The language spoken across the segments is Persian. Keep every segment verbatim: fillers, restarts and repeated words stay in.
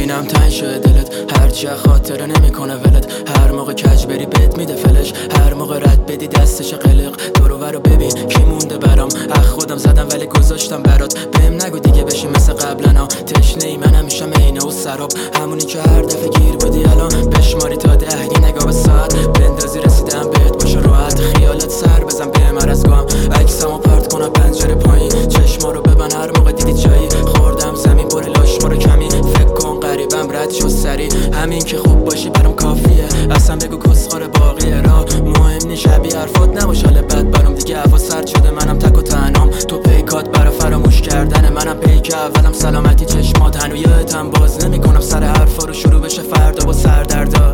میبینم تنگ شده دلت، هرچی خاطره نمیکنه ولت. هر موقع کج بری بهت میده فلش، هر موقع رد بدی دستش قلق. دورو برو ببین کی مونده برام، اخ خودم زدم ولی گذاشتم برات. بهم نگو دیگه بشی مثل قبلنا، تشنه ای من همیشه عینه و سراب. همونی که هر دفعه گیر بودی الان بشماری تا ده، یه نگاه به ساعت بندازی رسیدم بهت باشه راحت. خیالت سر بزن بهم از گام، عکسمو پرت کنم پنجره پایین. چشما رو ببن هر موقع دیدی جایی خوردم زمین پر لاش ما رو کمی. فکر کن قریبم رد شو سری، همین که خوب باشی برام کافیه. اصلا بگو کسخور باقیه را مهم نی، شبیه حرفات نباش حال بد برام. دیگه هوا سرد شده منم تک و تنهام، تو پیکات برا فراموش کردن منم پیک اولم. سلامتی چشمات هنو یادتم باز نمیکنم سر حرفا رو شروع بشه فردا با سردردا.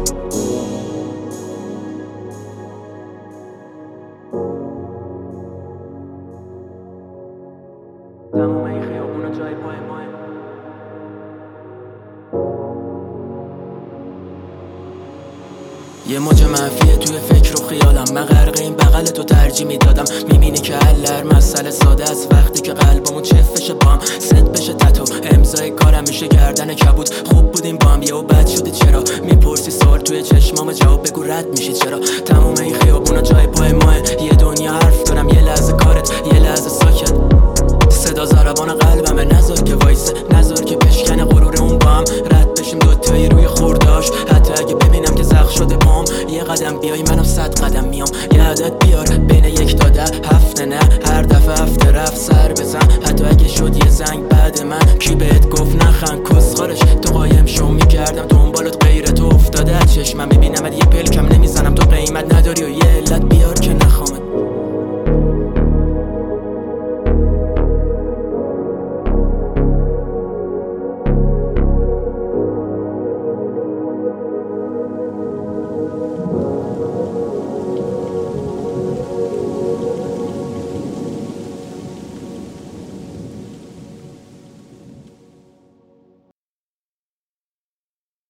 تموم این خیابونا جای پای ماه، یه موج منفیه توی فکر و خیالم. من غرق این بغل تو ترجیح میدادم. میبینی که حل مسئله ساده است وقتی که قلبمون چف بشه با هم، ست بشه تتو امضای کارم میشه گردن کبود. خوب بودیم با هم یهو بد شده چرا، میپرسی سوال توی چشمام جواب بگو رد میشی چرا. تموم این خیابونا جای پای ماه، یه دنیا حرف دارم یه لحظه کارت یه لحظه ساکت. صدا ضربان قلبمه نذار که وایسه، نذار که بشکنه غرور اون با هم. رد بشیم دوتایی روی خورداش، حتی اگه ببینم که زخم شده بام. یه قدم بیای منم صد قدم میام، یه عدد بیار بین یک تا ده. هفته نه هر دفعه هفته رفت سر بزن، حتی اگه شد یه زنگ بعد من. کی بهت گفت نخند کسخارش، تو قایم شو میگردم دنبالت غیر تو افتاده چشمم. میبینم یه پلکم نمیزنم تو قیمت نداری و یه علت بیار که نخوامت.